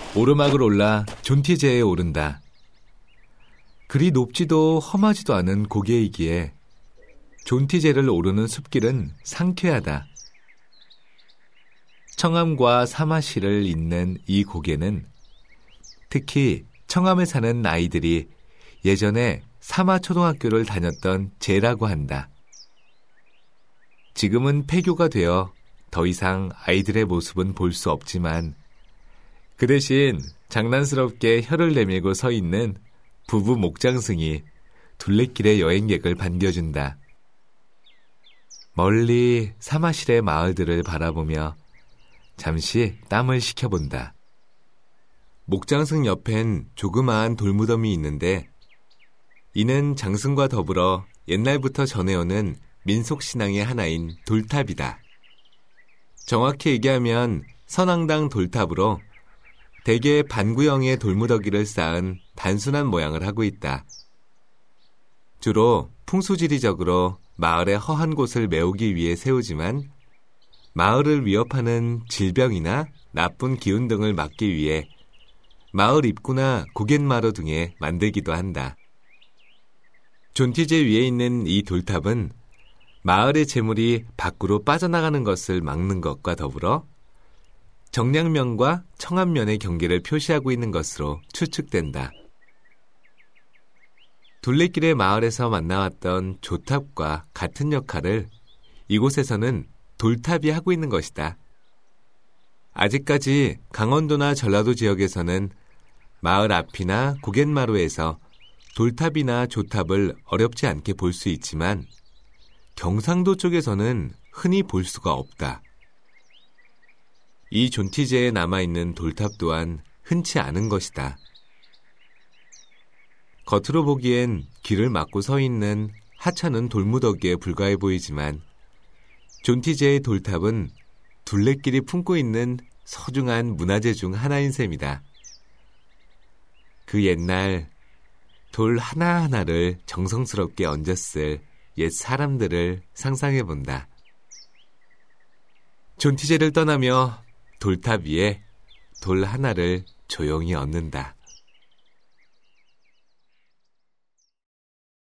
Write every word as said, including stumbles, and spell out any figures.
오르막을 올라 존티제에 오른다. 그리 높지도 험하지도 않은 고개이기에 존티제를 오르는 숲길은 상쾌하다. 청암과 사마시를 잇는 이 고개는 특히 청암에 사는 아이들이 예전에 사마초등학교를 다녔던 제라고 한다. 지금은 폐교가 되어 더 이상 아이들의 모습은 볼 수 없지만 그 대신 장난스럽게 혀를 내밀고 서 있는 부부 목장승이 둘레길의 여행객을 반겨준다. 멀리 사마실의 마을들을 바라보며 잠시 땀을 식혀본다. 목장승 옆엔 조그마한 돌무덤이 있는데 이는 장승과 더불어 옛날부터 전해오는 민속신앙의 하나인 돌탑이다. 정확히 얘기하면 선앙당 돌탑으로 대개 반구형의 돌무더기를 쌓은 단순한 모양을 하고 있다. 주로 풍수지리적으로 마을의 허한 곳을 메우기 위해 세우지만 마을을 위협하는 질병이나 나쁜 기운 등을 막기 위해 마을 입구나 고갯마루 등에 만들기도 한다. 존티제 위에 있는 이 돌탑은 마을의 재물이 밖으로 빠져나가는 것을 막는 것과 더불어 정량면과 청암면의 경계를 표시하고 있는 것으로 추측된다. 둘레길의 마을에서 만나왔던 조탑과 같은 역할을 이곳에서는 돌탑이 하고 있는 것이다. 아직까지 강원도나 전라도 지역에서는 마을 앞이나 고갯마루에서 돌탑이나 조탑을 어렵지 않게 볼 수 있지만 경상도 쪽에서는 흔히 볼 수가 없다. 이 존티제에 남아있는 돌탑 또한 흔치 않은 것이다. 겉으로 보기엔 길을 막고 서 있는 하찮은 돌무더기에 불과해 보이지만 존티제의 돌탑은 둘레길이 품고 있는 소중한 문화재 중 하나인 셈이다. 그 옛날 돌 하나하나를 정성스럽게 얹었을 옛 사람들을 상상해 본다. 존티제를 떠나며 돌탑 위에 돌 하나를 조용히 얹는다.